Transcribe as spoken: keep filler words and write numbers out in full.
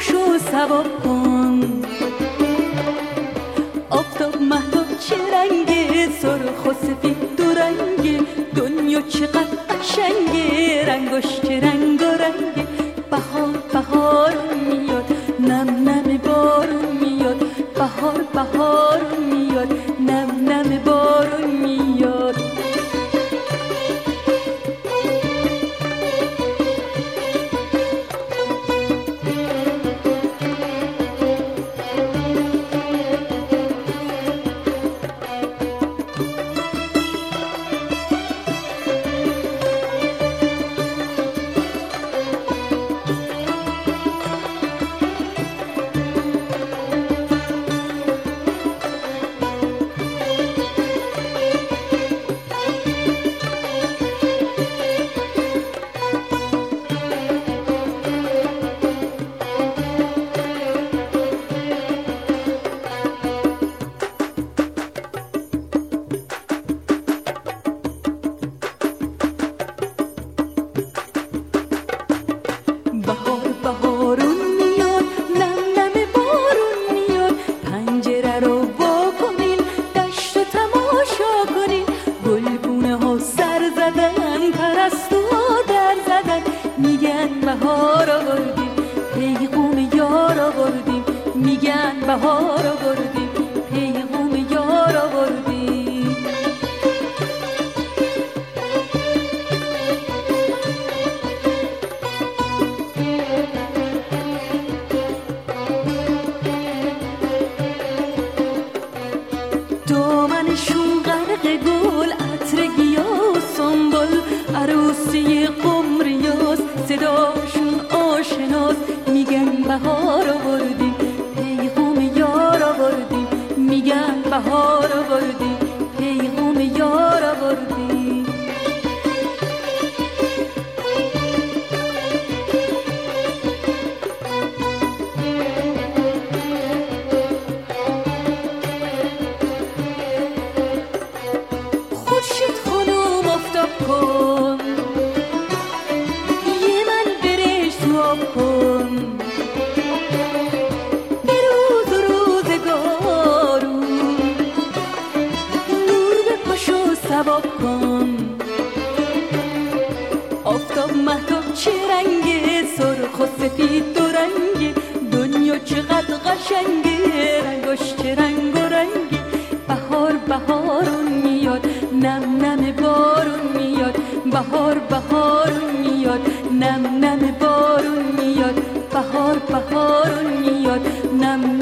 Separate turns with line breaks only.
پاشو سوار کن. آفتاب مهتاب چه رنگه، سرخ و سفید دو رنگه، دنیا چقدر قشنگه، رنگاش چه رنگ و رنگه. بهار بهار میاد، نم نم بارون میاد، بهار بهار میاد، نم نم بارون میاد. دامنشون غرق گل، عطر گیاه و سنبل، عروسی قمریاس، صداشون آشناس، میگن بهار آوردیم، پیغام یار آوردیم، میگن بهار آوردیم، پیغام یار آوردیم. آفتاب مهتاب چه رنگه، سرخ و سفید دو رنگه، دنیا چقدر قشنگه، رنگاش چه رنگ و رنگه. بهار بهارون میاد، نم نم بارون میاد، بهار بهارون میاد، نم نم بارون میاد، بهار بهارون میاد، نم